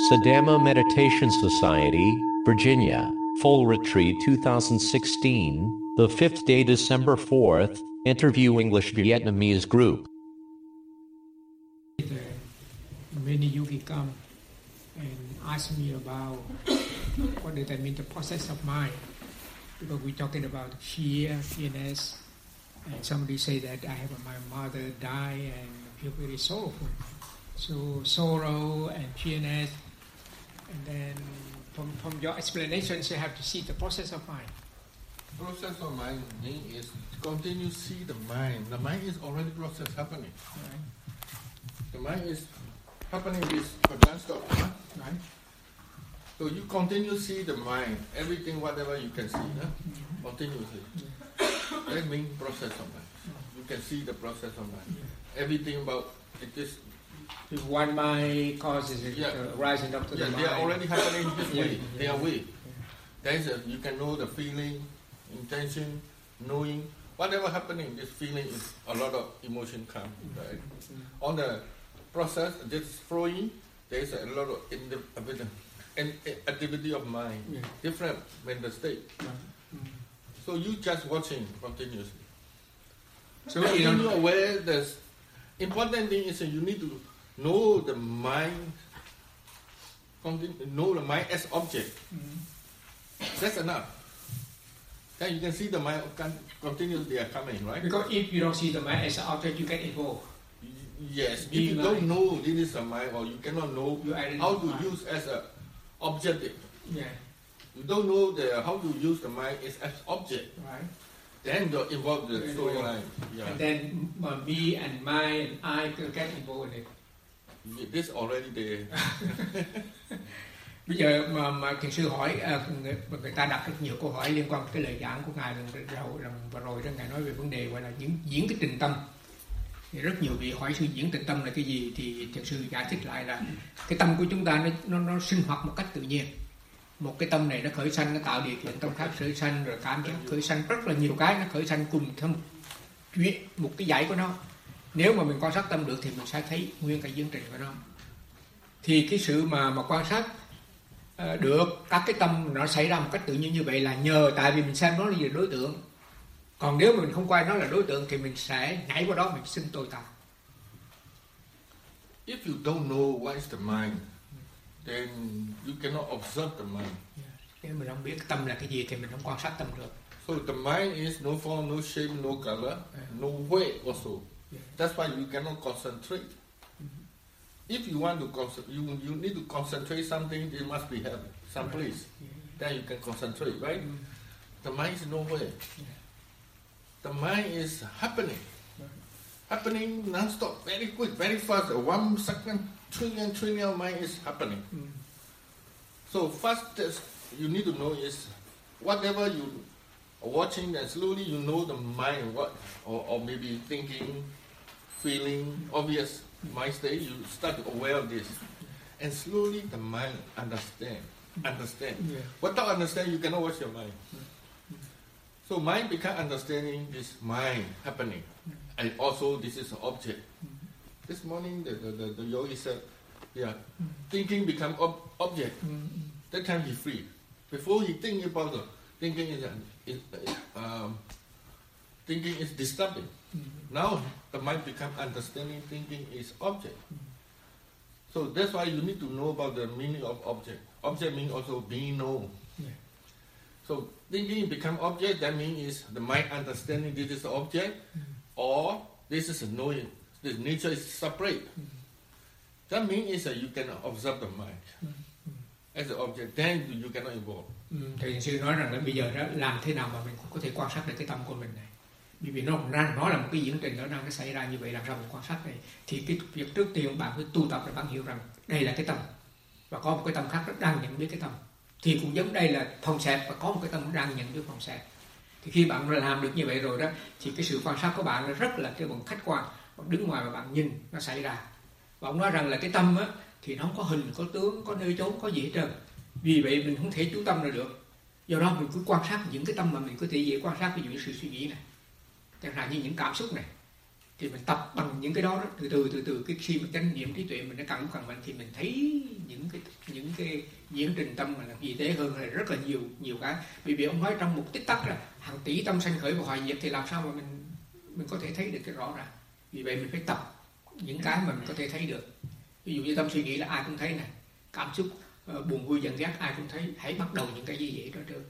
Sadama Meditation Society, Virginia, Full Retreat 2016, the 5th day, December 4th, interview English Vietnamese group. Many yogi come and ask me about what does that mean, the process of mind, because we're talking about fearness, and somebody say that I have my mother die and feel very sorrowful. So sorrow and fearness, and then from your explanations you have to see the process of mind. Process of mind is continue see the mind. The mind is already process happening. Right. The mind is happening with non-stop. Right. So you continue see the mind, everything, whatever you can see, continuously. That means process of mind. You can see the process of mind. Everything about it is. If one mind causes it rising up to the mind. They are already happening this way. Yeah. They are way. You can know the feeling, intention, knowing. Whatever happening, this feeling is a lot of emotion come. Right? On the process, this flowing, there is a lot of activity of mind, different mental state. So you just watching continuously. So you know where the important thing is you need to know the mind, know the mind as object. That's enough. Then you can see the mind continuously are coming, right? Because if you don't see the mind as an object, you get involved. Yes, if you don't know this is a mind, or you cannot know how to use as an objective. Yeah. You don't know how to use the mind as object. Right. Then you're involved in the storyline. Yeah. And then me and mine and I can get involved in it. This already there. Bây giờ mà thiền sư hỏi, người ta đặt rất nhiều câu hỏi liên quan tới cái lời giảng của ngài lần vừa rồi đó, ngài nói về vấn đề gọi là diễn cái tình tâm. Thì rất nhiều vị hỏi sư diễn tình tâm là cái gì, thì thiền sư giải thích lại là cái tâm của chúng ta nó sinh hoạt một cách tự nhiên. Một cái tâm này nó khởi sanh, nó tạo điều kiện tâm khác khởi sanh, rồi cảm giác khởi sanh, rất là nhiều cái nó khởi sanh cùng theo một cái dãy của nó. Nếu mà mình quan sát tâm được thì mình sẽ thấy nguyên cái tiến trình của nó. Thì cái sự mà quan sát được các cái tâm nó xảy ra một cách tự nhiên như vậy là nhờ tại vì mình xem nó là gì đối tượng. Còn nếu mà mình không coi nó là đối tượng thì mình sẽ nhảy vào đó, mình xưng tôi ta. If you don't know what is the mind, then you cannot observe the mind. Nếu mình không biết cái tâm là cái gì thì mình không quan sát tâm được. So the mind is no form, no shape, no color, no weight also. That's why you cannot concentrate. If you want to you need to concentrate something, it must be have some place. Then you can concentrate, right? The mind is nowhere. The mind is happening non-stop, very quick, very fast. 1 second, trillion mind is happening. So first you need to know is whatever you are watching, and slowly you know the mind, or maybe thinking, feeling, obvious mind state, you start to aware of this. And slowly the mind understand. Without understand, you cannot watch your mind. So mind become understanding this mind happening. And also this is an object. This morning the yogi said, thinking become object. That time he free. Before he think about thinking is disturbing. Now the mind become understanding, thinking is object. So that's why you need to know about the meaning of object. Object means also being known. So thinking become object, that means is the mind understanding this is the object, or this is a knowing. The nature is separate. That means is that you can observe the mind as an object. Then you cannot involve. Thầy sư nói rằng là bây giờ đó làm thế nào mà mình có thể quan sát được cái tâm của mình này? Bởi vì nó là một cái diễn trình nó đang xảy ra như vậy, làm sao mình quan sát này? Thì cái việc trước tiên bạn phải tu tập để bạn hiểu rằng đây là cái tâm, và có một cái tâm khác đang nhận biết cái tâm. Thì cũng giống đây là phòng xẹp, và có một cái tâm đang nhận biết phòng xẹp. Thì khi bạn làm được như vậy rồi đó, thì cái sự quan sát của bạn nó rất là cái bằng khách quan. Bạn đứng ngoài và bạn nhìn nó xảy ra. Và ông nói rằng là cái tâm á, thì nó không có hình, có tướng, có nơi chốn, có gì hết trơn. Vì vậy mình không thể chú tâm ra được. Do đó mình cứ quan sát những cái tâm mà mình có thể dễ quan sát, ví dụ như sự suy nghĩ này, chẳng hạn như những cảm xúc này. Thì mình tập bằng những cái đó, từ từ cái khi mà chánh niệm trí tuệ mình nó càng mạnh thì mình thấy những cái diễn trình tâm mà là vi tế hơn là rất là nhiều cái. Bởi vì ông nói trong một tích tắc là hàng tỷ tâm sanh khởi và hoại diệt, thì làm sao mà mình có thể thấy được cái rõ ràng. Vì vậy mình phải tập những cái mà mình có thể thấy được. Ví dụ như tâm suy nghĩ là ai cũng thấy này, cảm xúc buồn vui giận ghét ai cũng thấy. Hãy bắt đầu những cái gì vậy đó trước.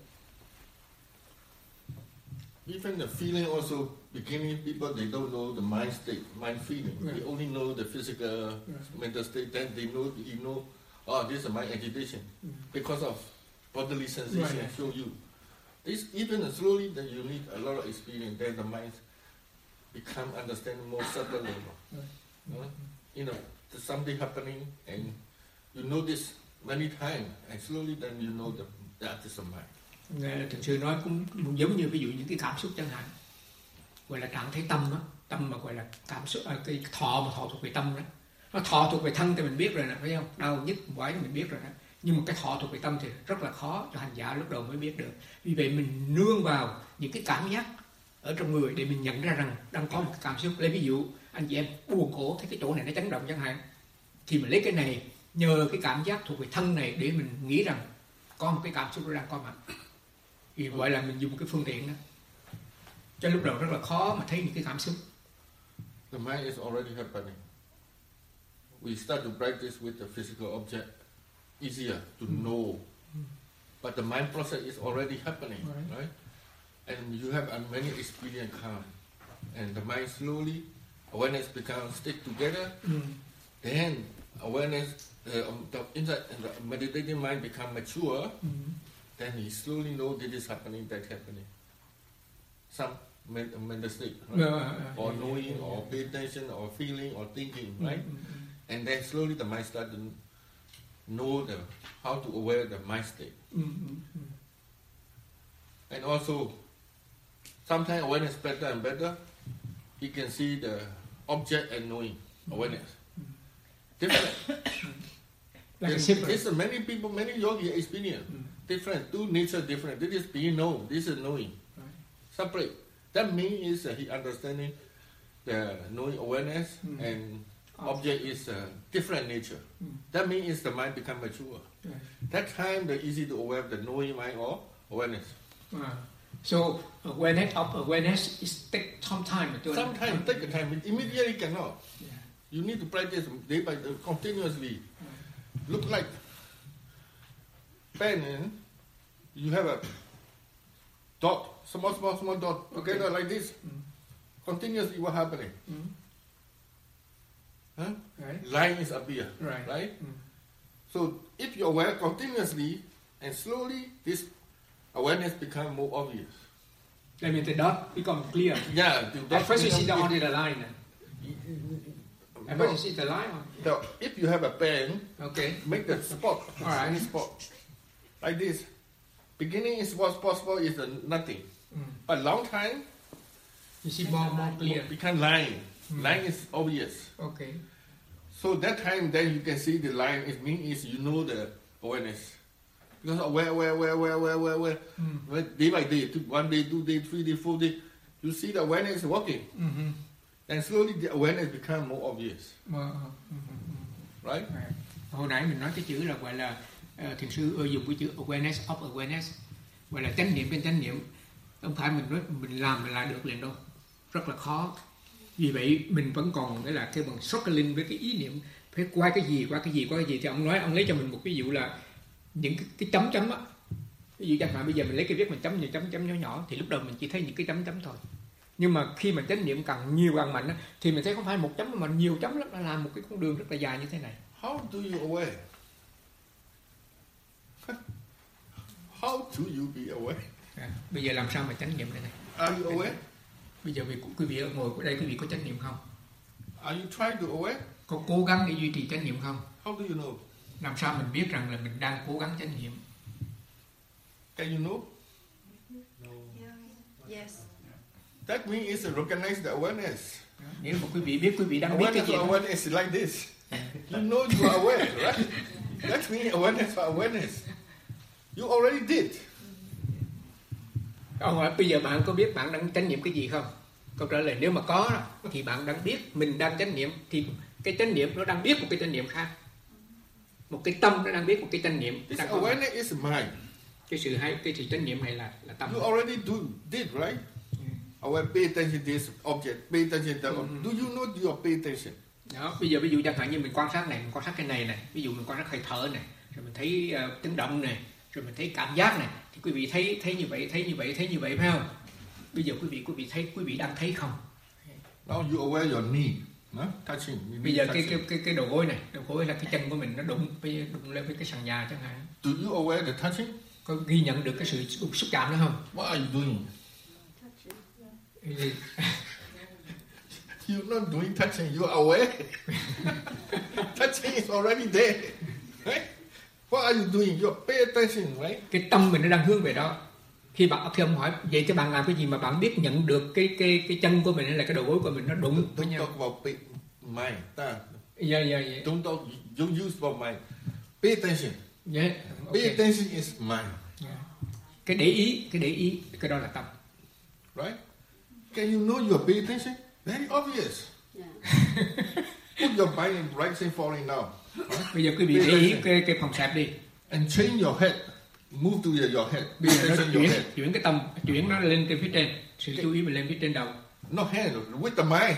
Even the feeling also, beginning people, they don't know the mind state, mind feeling. Right. They only know the physical mental state. Then they know, oh, this is my agitation because of bodily sensation. Right. Show you. This even slowly that you need a lot of experience. Then the mind become understanding more subtle level. Right. You know, there's something happening, and you notice many times, and slowly then you know that is a mind. Thực sự nói cũng giống như ví dụ những cái cảm xúc chẳng hạn, gọi là trạng thái tâm á, tâm mà gọi là cảm xúc, cái thọ mà thọ thuộc về tâm đó. Nó thọ thuộc về thân thì mình biết rồi nè, phải không? Đau nhức quái thì mình biết rồi nè. Nhưng mà cái thọ thuộc về tâm thì rất là khó cho hành giả lúc đầu mới biết được. Vì vậy mình nương vào những cái cảm giác ở trong người để mình nhận ra rằng đang có một cái cảm xúc. Lấy ví dụ anh chị em buồn khổ thấy cái chỗ này nó chấn động chẳng hạn, thì mình lấy cái này nhờ cái cảm giác thuộc về thân này để mình nghĩ rằng có một cái cảm xúc nó đang có mặt. Vì vậy là mình dùng cái phương tiện đó. Cho lúc đầu rất là khó mà thấy những cái cảm xúc. The mind is already happening. We start to practice with the physical object, easier to know. But the mind process is already happening, right? And you have many experience come. And the mind slowly, awareness becomes stick together. Then awareness, the meditating mind become mature. Then he slowly know this is happening, that happening. Some mental state, right? Or knowing, or pay attention, or feeling, or thinking, right? And then slowly the mind start to know how to aware the mind state. And also, sometimes awareness better and better. You can see the object and knowing awareness. Different. It's many people, many yogi experience. Different, two nature different. This is being known, this is knowing. Separate. That means he understanding the knowing awareness and object is a different nature. That means the mind become mature. That time the easy to aware the knowing mind or awareness. So awareness of awareness is take some time. Sometimes take a time, immediately cannot. You need to practice day by day continuously. Look like pen, you have a dot, small dot together like this. Continuously what happening? Line is appear, right? So if you're aware continuously and slowly, this awareness become more obvious. That means the dot become clear. Yeah. At first you see only the line. At first you see the line. So if you have a pen, make the spot, any spot, like this. Beginning is what's possible is nothing. But long time, you see more clear. Become line. Line is obvious. Okay. So that time then you can see the line. It means you know the awareness. Because where. Day by day, 1 day, 2 day, 3 day, 4 day, you see the awareness working. And slowly the awareness become more obvious. Right? Hồi nãy mình nói cái chữ là gọi là thiền sư ưa dùng cái chữ awareness of awareness, gọi là chánh niệm trên chánh niệm. Không phải mình nói mình làm là được liền đâu, rất là khó. Vì vậy mình vẫn còn cái là cái bằng struggling với cái ý niệm phải qua cái gì thì ông nói, ông lấy cho mình một ví dụ là những cái chấm á. Ví dụ chẳng hạn bây giờ mình lấy cái viết mình chấm nhỏ thì lúc đầu mình chỉ thấy những cái chấm thôi. Nhưng mà khi mà chánh niệm càng nhiều càng mạnh á, thì mình thấy không phải một chấm mà nhiều chấm lắm, nó làm một cái con đường rất là dài như thế này. How do you aware? How do you be aware? Bây giờ làm sao mà chánh niệm đây này? Are you aware? Bây giờ quý vị ngồi ở đây, quý vị có chánh niệm không? Are you trying to aware? Có cố gắng để duy trì chánh niệm không? How do you know? Làm sao mình biết rằng là mình đang cố gắng chánh niệm? Can you know? No. Yes. That means it's a recognize the awareness. Nếu mà quý vị biết quý vị đang biết cái gì đó. Awareness is like this. You know you are aware, right? That means awareness for awareness. You already did. Ông hỏi bây giờ bạn có biết bạn đang chánh niệm cái gì không? Câu trả lời nếu mà có thì bạn đang biết mình đang chánh niệm, thì cái chánh niệm nó đang biết một cái chánh niệm khác, một cái tâm nó đang biết một cái chánh niệm. This awareness is mind. Cái sự chánh niệm này là tâm. You already did right. Aware, pay attention to this object, pay attention to that object. Do you know you are pay attention? Đó, bây giờ ví dụ chẳng hạn như mình quan sát này, mình quan sát cái này, ví dụ mình quan sát hơi thở này, rồi mình thấy tiếng động này, rồi mình thấy cảm giác này, thì quý vị thấy như vậy phải không? Bây giờ quý vị đang thấy không? Now you aware your knee, touching. Bây giờ cái đầu gối này, đầu gối là cái chân của mình nó đụng lên với cái sàn nhà chẳng hạn. Do you aware the touching? Có ghi nhận được cái sự xúc chạm đó không? What are you doing? You're not doing touching, you're aware. Touching is already there. Right? What are you doing? You're pay attention, right? Cái tâm mình nó đang hướng về đó. Khi ông hỏi vậy thì bạn làm cái gì mà bạn biết nhận được cái chân của mình hay là cái đầu gối của mình nó đụng với nhau? Don't talk about mind. Yeah. Don't talk. Don't use about mind. Pay attention. Yeah. Okay. Pay attention is mind. Yeah. Cái để ý, cái đó là tâm. Right? Can you know you are pay attention? Very obvious. Put your mind in right side falling down. Bây giờ quý vị để ý cái phòng xẹp đi. And change your head. Move to your head. Bây giờ nó chuyển cái tâm, chuyển nó lên trên phía trên. Sự chú ý mình lên phía trên đầu. Not hand, with the mind.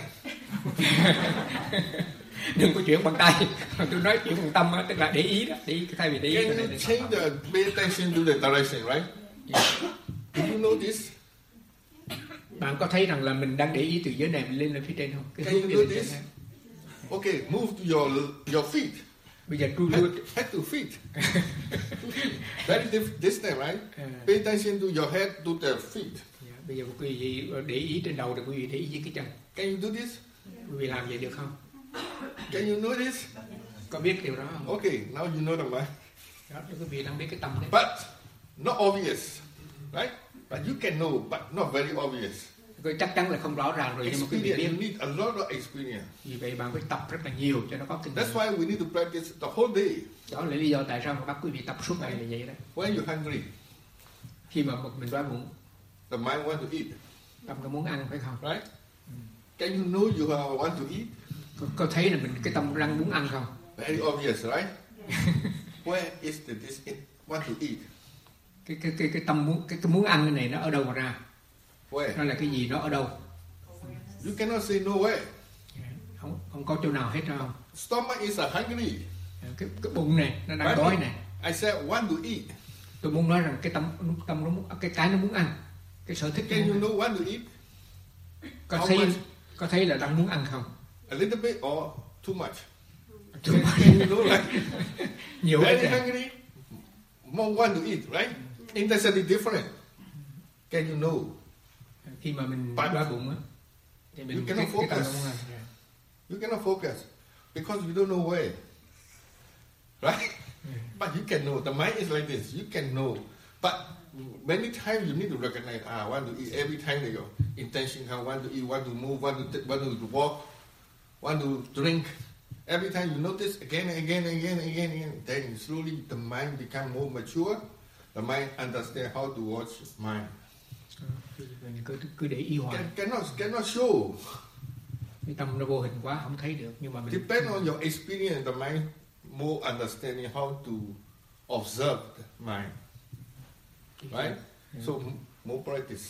Đừng có chuyển bằng tay. Tôi nói chuyển bằng tâm tức là để ý đó, thay vì để ý. Can you change the pay attention to the direction, right? Yeah. Do you know this? Bạn có thấy rằng là mình đang để ý từ dưới này mình lên phía trên không? Can you do this? Okay, move to your feet. Bây giờ head to feet. Very distant, right? Pay attention to your head to the feet. Yeah. Bây giờ quý vị để ý trên đầu thì quý vị để ý với cái chân. Can you do this? Quý vị làm vậy được không? Can you know this? Có biết điều đó không? Okay, now you know the mind. Đó, quý vị đang biết cái tâm đấy. But not obvious, right? But you can know, but not very obvious. Chắc chắn là không rõ ràng rồi nhưng mà quý vị biết. You need a lot of experience. Vì vậy bạn phải tập rất là nhiều cho nó có kinh nghiệm. That's why we need to practice the whole day. Đó là lý do tại sao mà bắt quý vị tập suốt ngày là vậy đó. When you're hungry, khi mà mình đói bụng, the mind want to eat. Tâm có muốn ăn phải không? Right? Can you know you want to eat? Có thấy là mình cái tâm đang muốn ăn không? Very obvious, right? Where is this want to eat? Cái tâm muốn cái muốn ăn cái này nó ở đâu mà ra? Where? Nó là cái gì, nó ở đâu? You cannot say nowhere. Không có chỗ nào hết đâu. Stomach is hungry. Cái bụng này nó đang đói này. I said want to eat. Tôi muốn nói rằng cái tâm nó muốn cái nó muốn ăn, cái sở thích. Can you know want to eat? Có thấy là đang muốn ăn không? A little bit or too much? Too much. Can you know, right? Nhiều very hungry, more want to eat, right? Intensity different. Can you know? Khi mà mình đói bụng á, thì mình you cannot focus. You cannot focus because you don't know where, right? But you can know. The mind is like this. You can know, but many times you need to recognize. I want to eat. Every time that your intention come, want to eat, want to move, want to walk, want to drink. Every time you notice again and again, then slowly the mind become more mature. The mind understand how to watch mind. Cứ để ý hoài. Cannot show. Cái tâm nó vô hình quá không thấy được, nhưng mà mình depend on your experience. The mind more understanding how to observe the mind, right? So more practice.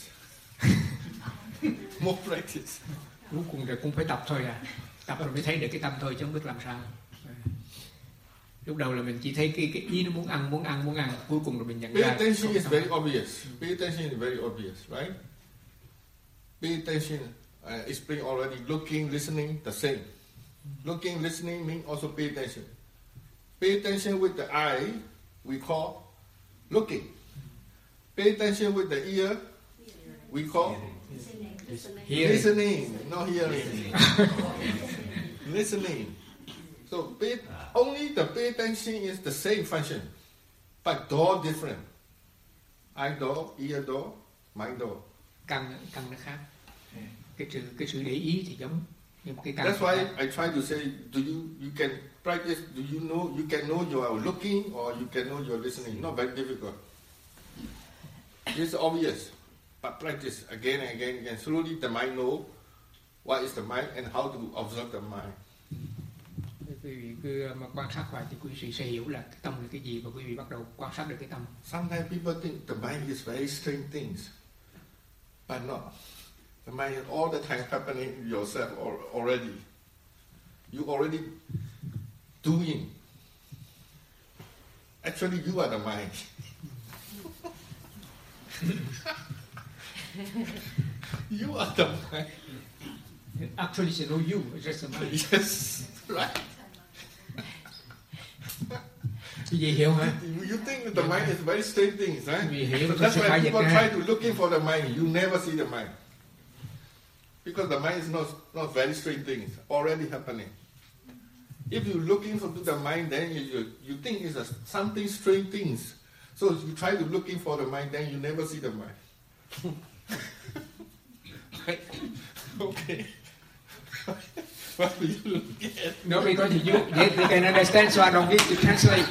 More practice. Cuối cùng thì cũng phải tập thôi à. Tập rồi mới thấy được cái tâm thôi chứ không biết làm sao. Lúc đầu là mình chỉ thấy cái ý nó muốn ăn, cuối cùng rồi mình nhận ra. Pay attention is very obvious. Pay attention is very obvious, right? Pay attention. Explain already. Looking, listening, the same. Looking, listening mean also pay attention. Pay attention with the eye, we call looking. Pay attention with the ear, we call listening, not hearing. Listening. So only the pay attention is the same function, but door different. Eye door, ear door, mind door. Căn nó khác. Cái sự để ý thì giống, nhưng cái căn. That's why I try to say, you can practice? Do you know you can know you are looking or you can know you are listening? Not very difficult. It's obvious, but practice again and again. Slowly the mind know what is the mind and how to observe the mind. Quý vị cứ mà quan sát hoài thì quý vị sẽ hiểu là cái tâm là cái gì, và quý vị bắt đầu quan sát được cái tâm. Sometimes people think the mind is very strange things, but not. The mind is all the time happening yourself already. You already doing. Actually, you are the mind. You are the mind. Actually, it's no you, it's just the mind. Yes, right. Quý vị hiểu hả? You think that the mind is very strange things, right? Quý vị hiểu But cái that's sự why khai people dịch try ra. to looking for the mind. You never see the mind. Because the mind is not very strange things already happening. If you're looking for the mind, then you think it's something strange things. So if you try to looking for the mind, then you never see the mind. Okay. What do you look at? No, because they can understand, so I don't need to translate.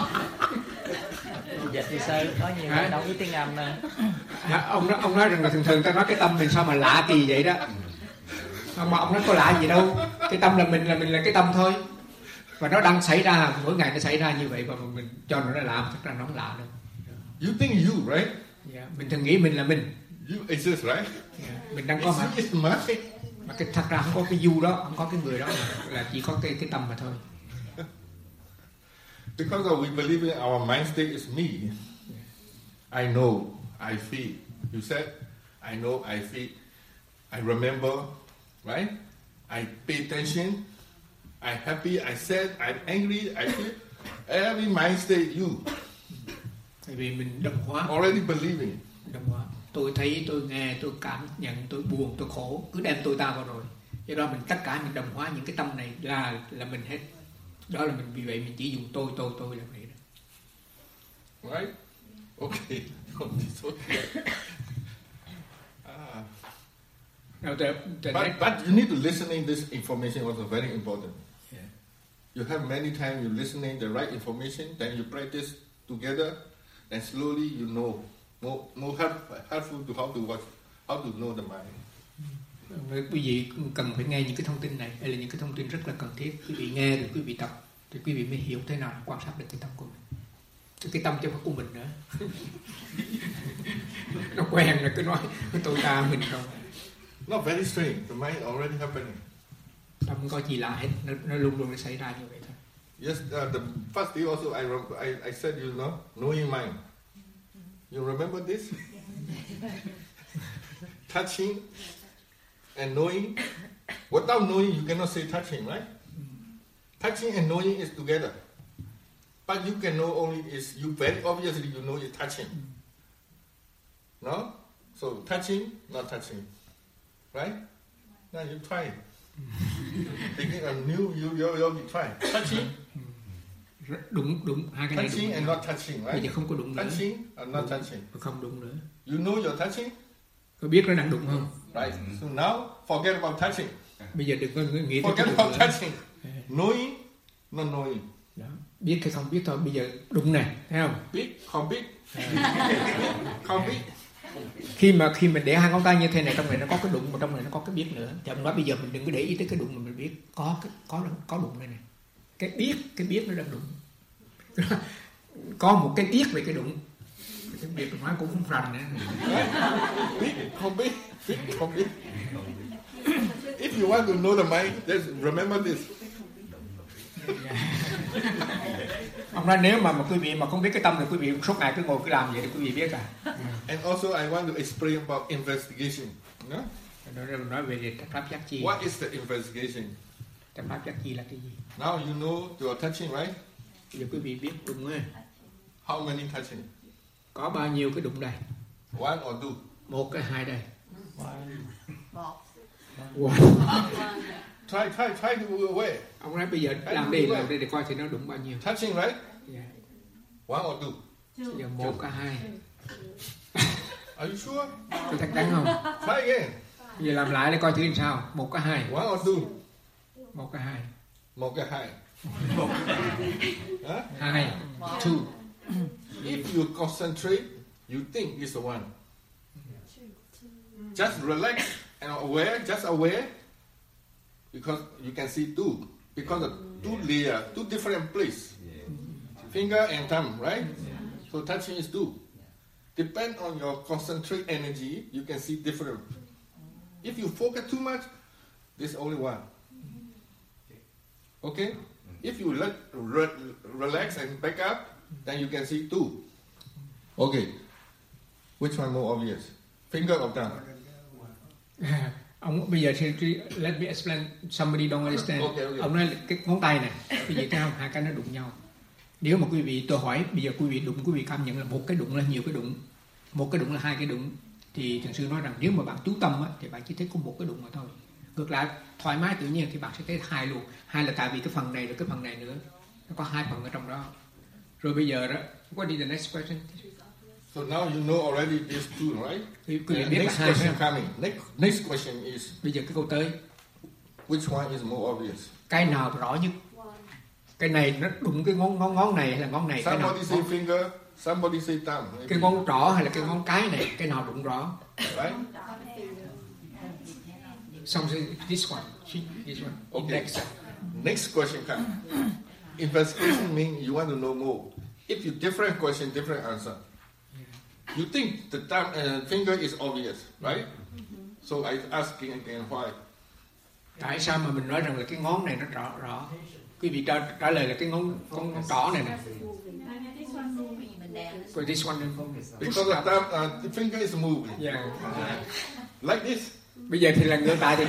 Dịch thì sao có nhiều người đâu biết tiếng Anh đâu. Ông nói rằng là thường ta nói cái tâm mình sao mà lạ kỳ vậy đó. Mà ông nói có lạ gì đâu. Cái tâm là mình là cái tâm thôi. Và nó đang xảy ra, mỗi ngày nó xảy ra như vậy, và mình cho nó lạ, thật ra nó không lạ đâu. You think you, right? Yeah, mình thường nghĩ mình là mình. You exist, right? Yeah, mình đang có mặt. It's mine. Mà cái thật ra không có cái you đó, không có cái người đó, là chỉ có cái tâm mà thôi. Because we believe in our mind state is me. I know, I feel. You said, I know, I feel. I remember, right? I pay attention. I'm happy, I sad, I'm angry, I feel. Every mind state you. Tại vì mình đồng hóa. Already believing. Đồng hóa. Tôi thấy, tôi nghe, tôi cảm nhận, tôi buồn, tôi khổ, cứ đem tôi ta vào rồi. Do đó mình tất cả mình đồng hóa những cái tâm này là mình hết. Đó là mình, vì vậy mình chỉ dùng tôi là vậy đó. Right? Okay. But you need to listening this information also very important. Yeah. You have many times you listening the right information, then you practice together, and slowly you know more helpful to how to watch, how to know the mind. Quý vị cần phải nghe những cái thông tin này, đây là những cái thông tin rất là cần thiết. Quý vị nghe rồi quý vị tập, thì quý vị mới hiểu thế nào quan sát được cái tâm của mình. Cái tâm chứ không phải của mình nữa. Nó quen rồi cứ nói cái tôi ta mình không. Not very strange. The mind already happening. Không có gì lạ hết, nó luôn luôn xảy ra như vậy thôi. Yes, the first day also I said, you know, knowing mind. You remember this? Touching and knowing. Without knowing, you cannot say touching, right? Touching and knowing is together. But you can know only is you very obviously you know it's touching. No? So touching, not touching. Right? Now you try. Thinking of new, you try. Touching. Đúng, hai cái này Touching đúng. and not touching, Bây right? giờ không có đụng nữa. Touching and not touching. Không đụng nữa. You know you're touching? Có biết nó đang đụng không? Right. So now forget about touching. Bây giờ đừng có nghĩ tới Forget cái đụng about nữa. touching. Knowing, not knowing. Đó. Biết hay không biết thôi, bây giờ đụng này, thấy không? Biết, không biết. Không biết. Khi mình để hai ngón tay như thế này, trong này nó có cái đụng, mà trong này nó có cái biết nữa. Thì ông nói bây giờ mình đừng có để ý tới cái đụng mà mình biết có đụng đây này. Cái biết nó đang đụng. Có một cái biết về cái đụng. Cái biết nói cũng không rành nữa. Biết, không biết. Biết, không biết. If you want to know the mind, remember this. Ông nói nếu mà quý vị mà không biết cái tâm thì quý vị suốt ngày cứ ngồi cứ làm vậy thì quý vị biết à. And also I want to explain about investigation. No? Nói về pháp giác chi. What is the investigation? Pháp giác chi là cái gì? Now you know you're touching, right? Bây giờ quý vị biết đụng á. How many touching? Có bao nhiêu cái đụng đây? One or two? Một cái hai đây. Try to away. Ông nói bây giờ làm đi để coi thì nó đụng bao nhiêu. Touching, right? Yeah. One or two? Bây giờ một cái hai. Are you sure? Có chắc chắn không? Try again. Bây giờ làm lại để coi thử làm sao. Một cái hai. One or two? Một cái hai. Một cái hai. Hai. Two. If you concentrate, you think it's the one. Just relax and aware, just aware, because you can see two. Because of two layers, two different places. Finger and thumb, right? So touching is two. Depend on your concentrate energy, you can see different. If you focus too much, there's only one. Okay? If you relax and back up, then you can see two. Okay. Which one more obvious? Finger or thumb? Ông bây giờ let me explain. Somebody don't understand. Okay. Ông nói là cái ngón tay này, quý vị thấy không? Hai cái nó đụng nhau. Nếu mà quý vị, tôi hỏi bây giờ quý vị đụng, quý vị cảm nhận là một cái đụng là nhiều cái đụng, một cái đụng là hai cái đụng, thì thiền sư nói rằng nếu mà bạn chú tâm á, thì bạn chỉ thấy có một cái đụng mà thôi. Ngược lại thoải mái tự nhiên thì bạn sẽ thấy hai luôn. Hai là tại vì cái phần này rồi cái phần này nữa, nó có hai phần ở trong đó. Rồi bây giờ đó, what is the next question? So now you know already these two, right? Quý vị biết là Next hai. question coming. Next question is, Bây giờ cái câu tới, which one is more obvious? cái nào rõ nhất? Cái này nó đụng cái ngón này hay là ngón này? Cái nào? Somebody say finger, somebody say thumb. Cái ngón trỏ hay là cái ngón cái này? Cái nào đụng rõ? Right? Xong rồi this one, this one. Okay. Next. Next question comes. Investigation means you want to know more. If you different question, different answer. You think the thumb and finger is obvious, right? So I asking again why. Tại sao mà mình nói rằng là cái ngón này nó rõ? Quý vị trả lời là cái ngón trỏ này nè. This one. Because the thumb, the finger is moving. Yeah. Like this. Bây giờ thì là ngược lại thì.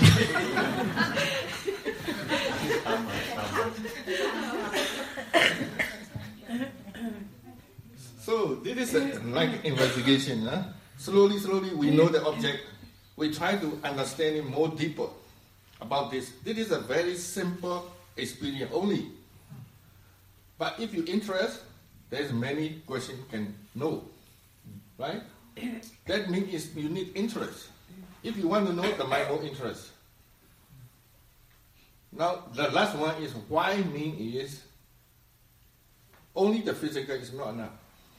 So this is like investigation. Slowly we know the object. We try to understand it more deeper about this. This is a very simple experience only. But if you interest, there's many questions you can know. Right? That means you need interest. If you want to know, the mind more interest. Now the last one is why mean is only the physical is not enough.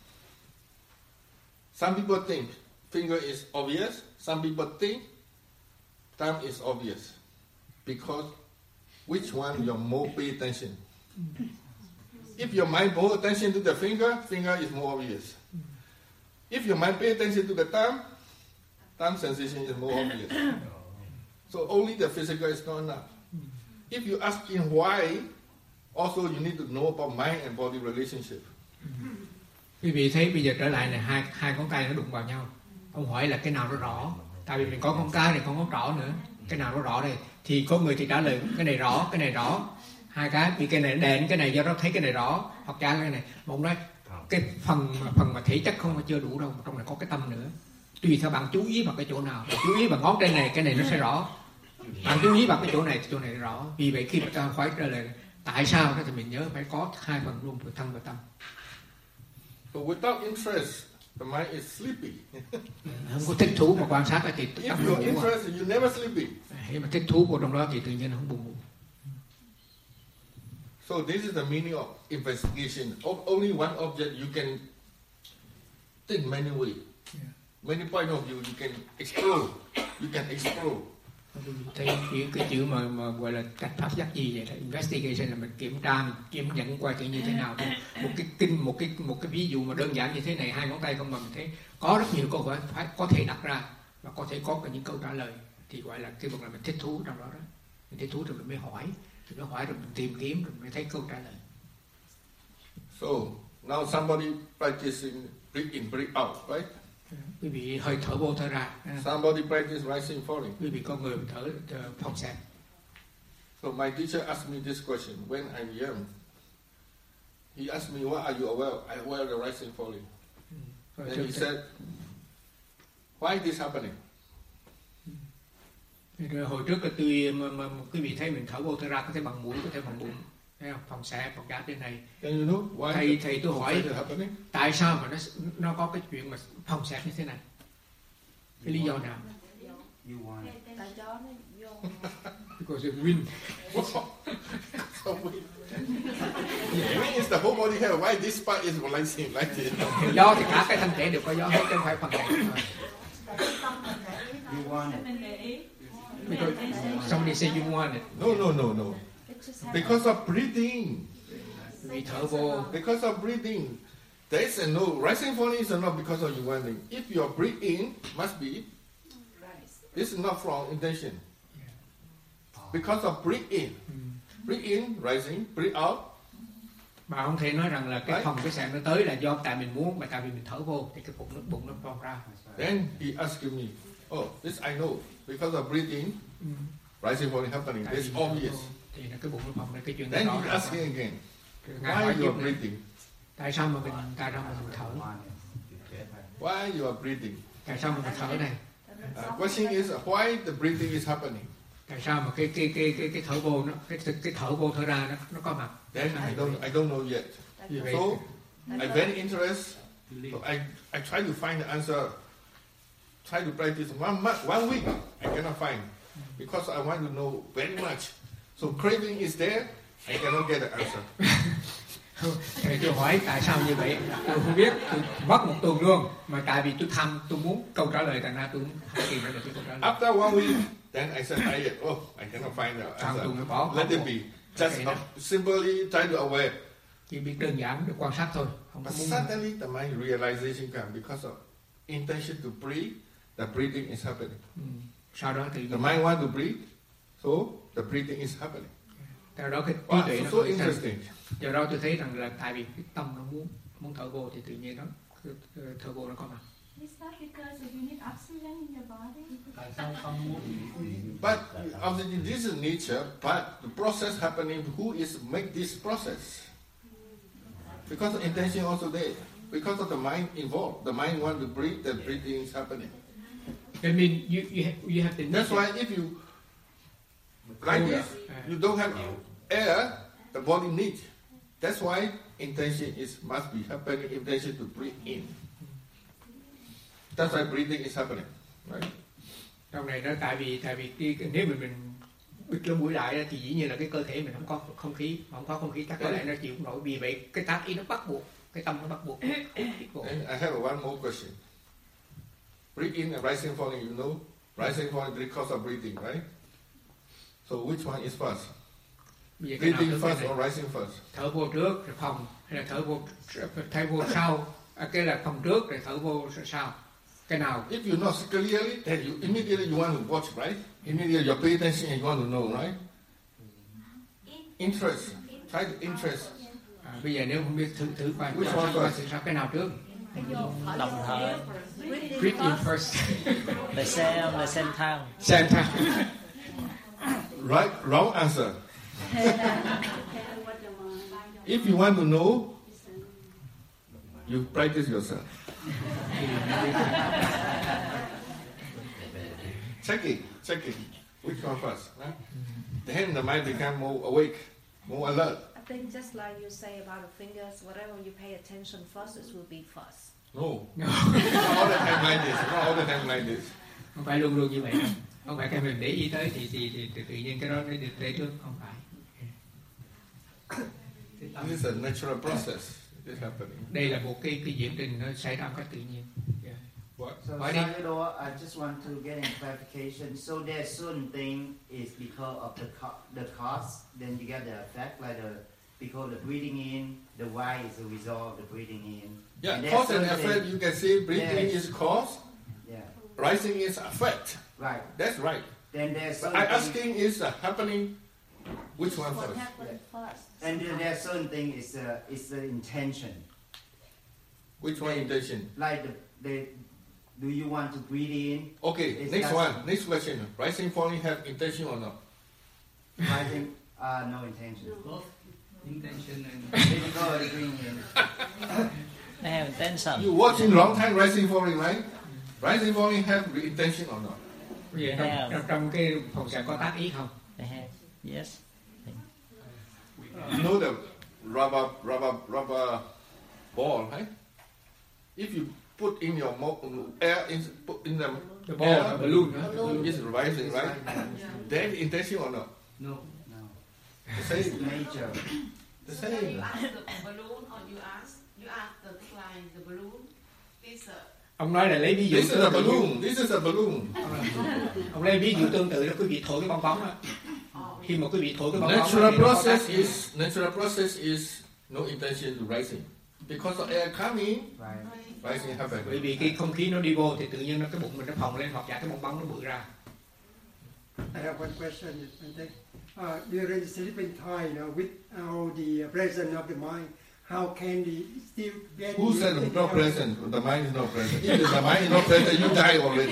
Some people think finger is obvious. Some people think thumb is obvious. Because which one you more pay attention? If your mind pay attention to the finger is more obvious. If your mind pay attention to the thumb sensation is more obvious. So only the physical is not enough. If you asking why, also you need to know about mind and body relationship. Quý vị thấy bây giờ trở lại này, hai ngón tay nó đụng vào nhau. Ông hỏi là cái nào nó rõ? Tại vì mình có ngón cái này, có ngón trỏ nữa. Cái nào nó rõ đây? Thì có người thì trả lời cái này rõ. Hai cái, vì cái này đèn, cái này do đó thấy cái này rõ. Hoặc trả cái này. Mà ông nói cái phần mà thể chất không chưa đủ đâu, mà trong này có cái tâm nữa. Tùy theo bạn chú ý vào cái chỗ nào. Bạn chú ý vào ngón trên này, cái này nó sẽ rõ. Bạn chú ý vào cái chỗ này thì chỗ này rõ. Vì vậy khi mà ta hỏi trả lời tại sao đó thì mình nhớ phải có hai phần luôn, vừa thân và tâm. But without interest, the mind is sleepy. Không có thích thú mà quan sát thì If tâm you're buồn ngủ. interested, you never sleepy. Khi mà thích thú vào trong đó thì tự nhiên nó không buồn ngủ. So this is the meaning of investigation. Only one object you can think many ways. Many point of view you can explore. Thấy cái chữ mà gọi là cách pháp giác gì vậy đó, investigation là mình kiểm tra, mình kiểm nhận qua chuyện như thế nào thôi. Một cái ví dụ mà đơn giản như thế này, hai ngón tay không mà mình thấy có rất nhiều câu hỏi phải có thể đặt ra và có thể có những câu trả lời, thì gọi là cái phần là mình thích thú trong đó đó. Mình thích thú rồi mình mới hỏi rồi mình tìm kiếm rồi mình mới thấy câu trả lời. So now somebody practicing breathe in, breathe out, right? Quý vị hơi thở vô thở ra. Somebody practice rising, falling. Quý vị có người thở phong xẹp. So my teacher asked me this question when I'm young. He asked me, what are you aware? I aware of the rising, falling. Then he said, why this happening? Rồi hồi trước là quý vị thấy mình thở vô thở ra, có thể bằng mũi, có thể bằng bụng, thấy không? Phòng xẹp, phòng gáp trên này. Can you know why? Thầy tôi hỏi tại sao mà nó có cái chuyện mà phòng xẹp như thế này? Cái lý do nào? Tại chó nó vô. Because of wind. So wind. Wind is the whole body here. Why this part is rising like this? Gió thì cả cái thân thể đều có gió hết, chứ không phải phần này. Because somebody said you want it. No. Because of breathing. Vì thở vô. Because of breathing. There is a no. Rising falling is not because of you wanting. If your breathe in must be. This is not from intention. Because of breathe in. Breathe in, rising, breathe out. Mà không thể nói rằng là cái phòng cái sạn nó tới là do tại mình muốn, mà tại vì mình thở vô thì cái bụng nó phồng ra. Then he asked me, oh, this I know. Because of breathing, rising falling happening. It's obvious. Thì cái bụng nó phồng ra cái chuyện đó. Then he asked again, why you are breathing? Tại sao mà mình thở? Why you are breathing? Tại sao mà mình thở này? Question is why the breathing is happening? Tại sao mà cái thở vô nó cái thở vô thở ra nó có mặt? Then I don't know yet. So I very interested. So I try to find the answer. Try to practice 1 month, 1 week. I cannot find because I want to know very much. So craving is there. I cannot get the answer. Thầy tôi hỏi tại sao như vậy, tôi không biết, tôi mất 1 tuần luôn, mà tại vì tôi muốn câu trả lời, thành ra tôi không tìm ra được cái câu trả lời. After 1 week, then I said, I cannot find the answer. Let it be. Just simply try to aware. Chỉ biết đơn giản được quan sát thôi. But suddenly the mind realization comes because of intention to breathe. The breathing is happening. Sau đó thì the mind want to breathe, so the breathing is happening. Sau đó cái trí tuệ nó so interesting. Do đó tôi thấy rằng là tại vì cái tâm nó muốn thở vô thì tự nhiên nó thở vô nó có mặt. Is that because you need oxygen in your body? But oxygen this is nature, but the process happening, who is make this process? Because the intention also there. Because of the mind involved. The mind want to breathe, the breathing is happening. I mean, you have to. That's why if you like this, you don't have air, the body needs. That's why intention must be happening. Intention to breathe in. That's why breathing is happening, right? Trong này nó tại vì nếu mình bịt lỗ mũi lại thì dĩ nhiên là cái cơ thể mình không có không khí, mà không có không khí chắc có lẽ nó chịu không nổi. Vì vậy cái tác ý nó bắt buộc, cái tâm nó bắt buộc. And I have one more question. Breathe in and rising falling, you know, rising falling because of breathing, right? So which one is first? Breathing first or rising first? Thở vô trước rồi phòng, hay là thở vô sau? Cái là phòng trước rồi thở vô sau. Cái nào? If you know clearly, then you immediately you want to watch, right? Immediately you pay attention and you want to know, right? Interest. Try to interest. Bây giờ nếu không biết thử coi. Which one first? Sao cái nào trước? Đồng thời. Breathe in first. The same time. Same time. Right? Wrong answer. If you want to know, you practice yourself. Check it. Which one first? Right? Then the mind become more awake, more alert. I think just like you say about the fingers, whatever you pay attention first, it will be first. No. Not all the time like this. Not all the time like this. Không phải luôn như vậy. Không phải cái mình để ý tới thì tự nhiên cái đó nó được để trước, không phải. This is a natural process. It is happening. Đây là một cái diễn trình nó xảy ra một cách tự nhiên. What? So Sayadaw, I just want to get a clarification. So there's certain thing is because of the cause, then you get the effect, like because the breathing in, the why is the result of the breathing in. Yeah, cause and effect. You can say breathing is cause. Yeah. Rising is effect. Right. That's right. Then there's. But I asking is happening. Which one What first? happened first? And then there's certain thing is the intention. Which one intention? Like do you want to breathe in? Okay, next one. Next question. Rising, falling have intention or not? Rising, no intention. Both intention and Physical breathing in. they have intention. You watching long time rising, falling, right? Rising, falling have the intention or not? Vậy trong cái phòng sạn có tác ý không? They have, yes. You know the rubber ball, right? If you put in your air, put in the ball, air, balloon, is rising, right? Then intention or not? No. The same. Nature. The So same. you ask the balloon, or you ask the client the balloon. This Ông nói là lấy ví dụ This is a balloon. This is a balloon. ông lấy ví dụ tương tự là quý vị thổi cái bong bóng đó. Khi mà quý vị thổi cái bong bóng Natural thì nó có process tác- is no intention to rising. Because of air coming, Right. rising happens. bởi vì cái không khí nó đi vô thì tự nhiên cái bụng mình nó phồng lên hoặc giả cái bong bóng nó bự ra. I have one question. I think during the sleeping time, without the presence of the mind, how can we still get? Who said it's not present? The mind is not present. If the mind is not present, you die already.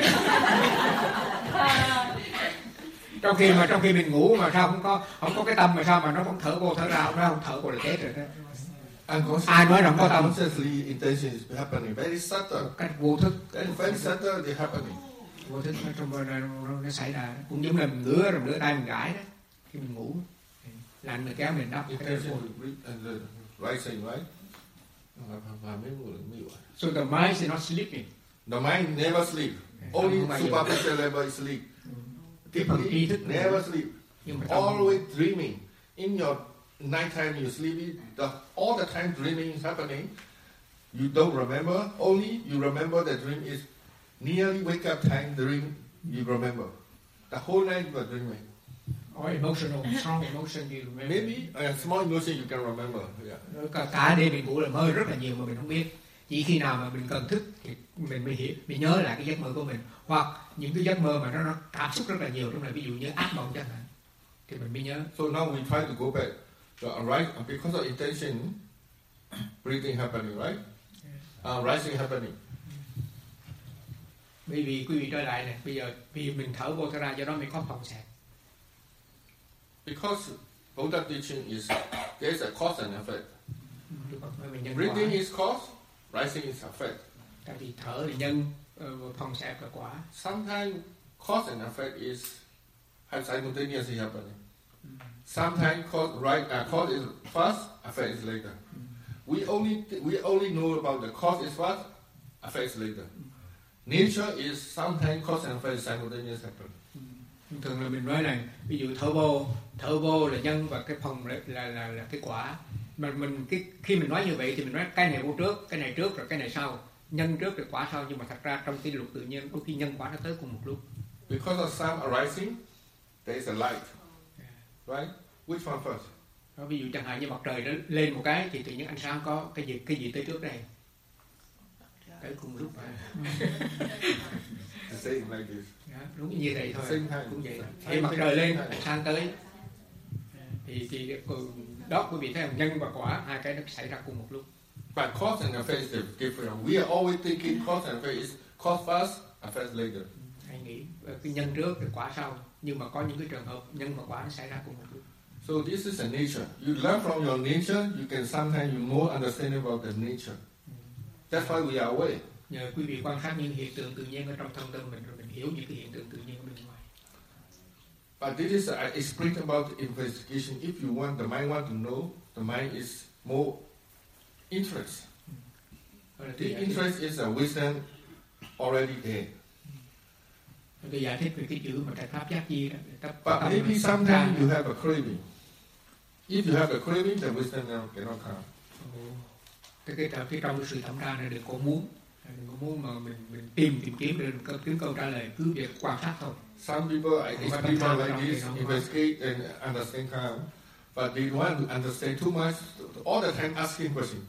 Trong khi mình ngủ mà sao không có cái tâm mà sao mà nó vẫn thở vô thở ra, nó không thở vô là chết rồi đó. Ai nói rằng có tâm? Unconsciously, intention is happening. Very subtle. Cách vô thức, And very subtle, they happening. vô thức nó xảy ra, cũng giống là mình ngửa rồi nửa tay mình gãi đó khi mình ngủ, lạnh mình kéo mình đắp cái Intention and the rising, right? So the mind is not sleeping. The mind never sleep. Only Không bao giờ- superficial level is sleep. Ý Deeply, thức never sleep. nhưng mà trong Always dreaming. In your nighttime you sleepy, all the time dreaming is happening. You don't remember. Only you remember the dream is nearly wake up time dream you remember. The whole night you are dreaming. or emotional, strong emotion you remember. Maybe a small emotion you can remember. Yeah. Cả đêm mình ngủ là mơ rất là nhiều mà mình không biết. Chỉ khi nào mà mình cần thức thì mình mới hiểu, mình nhớ lại cái giấc mơ của mình, hoặc những cái giấc mơ mà nó cảm xúc rất là nhiều, trong này ví dụ như ác mộng chẳng hạn, thì mình mới nhớ. So now we try to go back. So right, because of intention, breathing happening, right? Rising happening. Bởi vì quý vị trở lại này, bây giờ vì mình thở vô thở ra, do đó mới có phòng xẹp. Because Buddha teaching is there's a cause and effect. Mình nhân Breathing quả. is cause, rising is effect. Tại vì thở là nhân, phòng xẹp là quả. Sometimes cause and effect is simultaneously happening. Sometimes cause is first, effect is later. We only know about the cause is first, effect is later. Nature is sometimes cause and effect simultaneously happen. Thường là mình nói này, ví dụ thở vô là nhân và cái phòng là cái quả. Mà mình khi mình nói như vậy thì mình nói cái này vô trước, cái này trước rồi cái này sau, nhân trước rồi quả sau, nhưng mà thật ra trong cái luật tự nhiên có khi nhân quả nó tới cùng một lúc. Because of sun arising, there is a light, right? Which one first? Đó, ví dụ chẳng hạn như mặt trời nó lên một cái thì tự nhiên ánh sáng có cái gì tới trước đây, tới cùng lúc. The same like this. Đó, đúng như vậy thôi. Same time. Cũng vậy. Khi mặt trời lên, ánh sáng tới, thì đó quý vị thấy không, nhân và quả hai cái nó xảy ra cùng một lúc. But cause and effect is different. We are always thinking cause and effect is cause first, effect later. Hay nghĩ cái nhân trước, cái quả sau, nhưng mà có những cái trường hợp nhân và quả nó xảy ra cùng một lúc. So this is a nature. You learn from your nature, you can sometimes you more understanding about the nature. That's why we are aware. Nhờ quý vị quan sát những hiện tượng tự nhiên ở trong thân tâm mình, rồi mình hiểu những cái hiện tượng tự nhiên ở bên ngoài. But this is I explained about investigation. If you want, the mind want to know, the mind is more interest. Gọi là The tôi giải thích- interest is a wisdom already there. tôi giải thích về cái chữ mà trạch pháp giác chi đó. But maybe sometimes you have a craving. If you have a craving, the wisdom cannot come. Cái trong cái sự thẩm tra này đừng có muốn mà mình tìm kiếm để kiếm câu trả lời, cứ việc quan sát thôi. Some people experiment like this, investigate and understand calm, but they want to understand too much, all the time asking questions.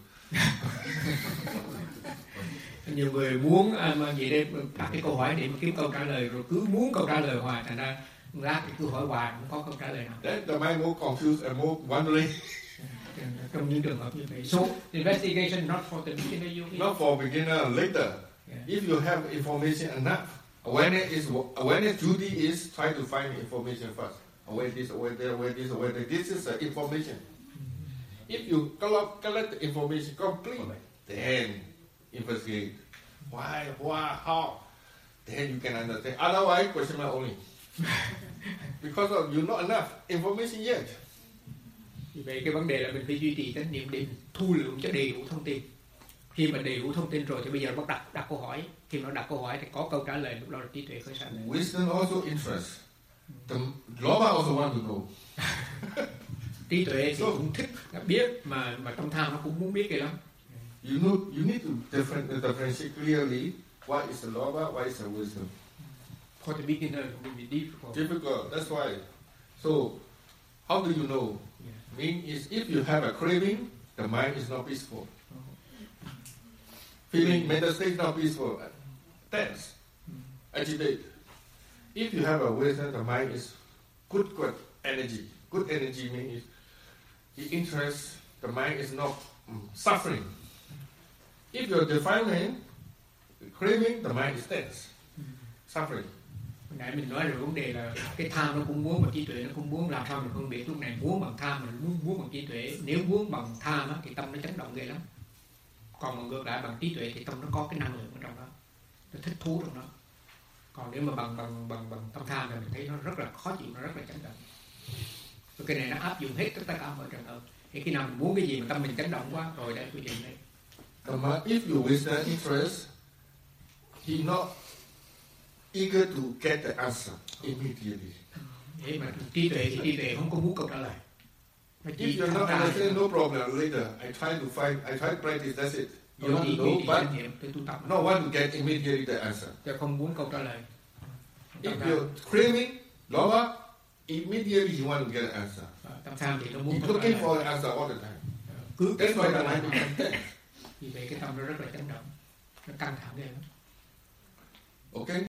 Nhiều người muốn mà vậy để đặt cái câu hỏi để mà kiếm câu trả lời, rồi cứ muốn câu trả lời hoài, thành ra lát thì cứ hỏi hoài không có câu trả lời nào. Then the mind more confused and more wondering. Trong những trường hợp như vậy. So investigation not for the beginner yogi. Not for beginner, later. Yeah. If you have information enough, awareness duty is try to find information first. Aware this, aware there, aware this, aware that. This is the information. If you collect the information complete, then investigate. Why, how? Then you can understand. Otherwise, question mark only. Because of you not enough information yet. Vì vậy cái vấn đề là mình phải duy trì chánh niệm để thu lượng cho đầy đủ thông tin. Khi mà đầy đủ thông tin rồi thì bây giờ bắt đặt câu hỏi. Khi mà nó đặt câu hỏi thì có câu trả lời, lúc đó là trí tuệ khởi sanh. Wisdom also interest. The Loba also want to know. Trí tuệ thì cũng thích biết mà tâm tham nó cũng muốn biết cái lắm. You need to differentiate clearly what is the lava, what is the wisdom. For the beginner, it will be difficult. Difficult. That's why. So, how do you know? Yeah. Mean is if you have a craving, the mind is not peaceful. Feeling mental state not peaceful, tense, agitate. If you have a wisdom, the mind is good energy. Good energy means the interest, the mind is not suffering. If you're defilement, craving, the mind is tense, suffering. Hồi nãy mình nói rồi, vấn đề là cái tham nó cũng muốn và trí tuệ nó cũng muốn, làm sao mình phân biệt lúc này muốn bằng tham mình muốn bằng trí tuệ. Nếu muốn bằng tham á, thì tâm nó chấn động ghê lắm. Còn mà ngược lại bằng trí tuệ thì tâm nó có cái năng lượng ở trong đó, nó thích thú trong đó. Còn nếu mà bằng tâm tham thì mình thấy nó rất là khó chịu, nó rất là chấn động. Và cái này nó áp dụng hết tất cả mọi trường hợp. Thì khi nào mình muốn cái gì mà tâm mình chấn động quá rồi đây quy định đây. If you wisdom interest, he not eager to get the answer immediately. Vậy mà trí tuệ thì trí tuệ không có muốn câu trả lời. If you're not understanding, no problem. Later, I try to practice. That's it. You want to know, but not want to get immediately the answer. Tôi không muốn câu trả lời. If you're craving, lava, immediately you want to get an answer. Tâm tham thì nó muốn You're câu trả looking lời. for an answer all the time. Cứ That's why the mind becomes tense. Vì vậy cái tâm nó rất là chấn động, nó căng thẳng ghê lắm. Okay.